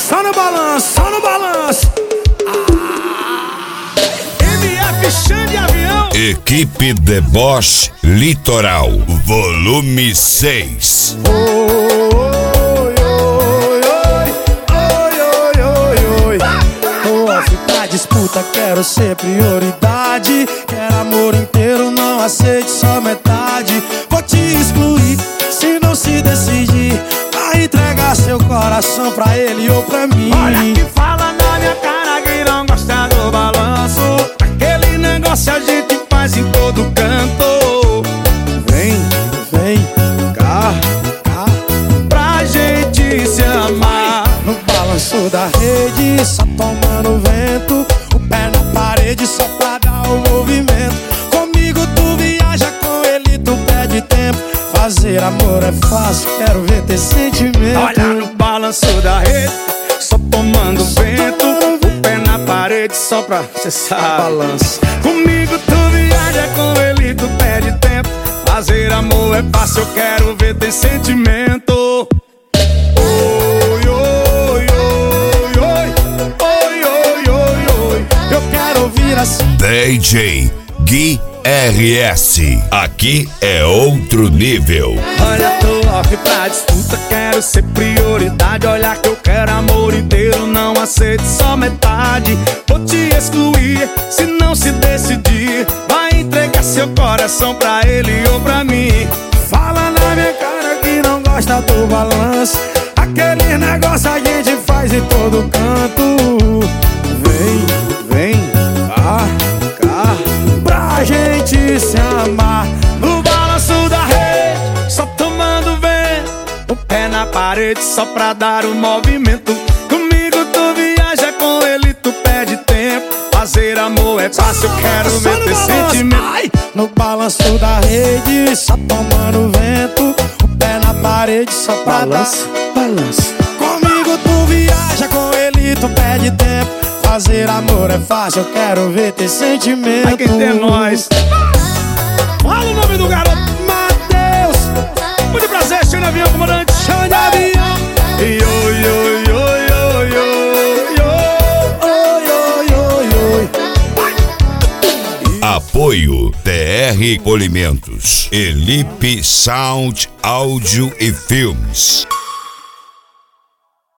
Só no balanço, só no balanço. MF Xande Avião. Equipe Deboche Litoral, volume 6. Disputa, quero ser prioridade. Quero amor inteiro, não aceite só metade. Vou te excluir se não se decidir. Vai entregar seu coração pra ele ou pra mim. Olha que fala na minha cara que não gosta do balanço. Aquele negócio a gente faz em todo canto. Vem, vem cá, cá, pra gente se amar. no balanço da rede, só tomando vento. O pé na parede só pra dar o movimento. Comigo tu viaja, com ele tu perde tempo. Fazer amor é fácil, quero ver ter sentimento. Olha no balanço da rede, só tomando vento. O pé na parede só pra cê sabe. Balança. Comigo tu viaja, com ele tu perde tempo. Fazer amor é fácil, eu quero ver ter sentimento. Oi, oi, oi, oi, oi, oi, oi, oi. Eu quero ouvir assim. DJ Gui RS, aqui é outro nível. Olha, tô off pra disputa, quero ser prioridade. Olha que eu quero amor inteiro, não aceito só metade. Vou te excluir se não se decidir. Vai entregar seu coração pra ele ou pra mim. Fala na minha cara que não gosta do balanço. Aquele negócio a gente faz em todo canto. Vem, vem, cá, cá, pra gente se amar. No balanço da rede, só tomando vento. O pé na parede só pra dar o movimento. Comigo tu viaja, com ele tu perde tempo. Fazer amor é fácil, eu quero Só ver no ter balanço. sentimento. Ai, no balanço da rede, só tomando vento. O pé na parede só pra Balança, balança. Comigo tu viaja, com ele tu perde tempo. Fazer amor é fácil, eu quero ver ter sentimento. Vai quem tem nós. Fala o nome do garoto, Matheus. Muito prazer, Xande Avião, comandante. Xande Avião. Oi, oi, oi, oi, oi, oi, Oi, oi, oi, oi. Apoio TR Polimentos, Elipe Sound, Áudio e Filmes.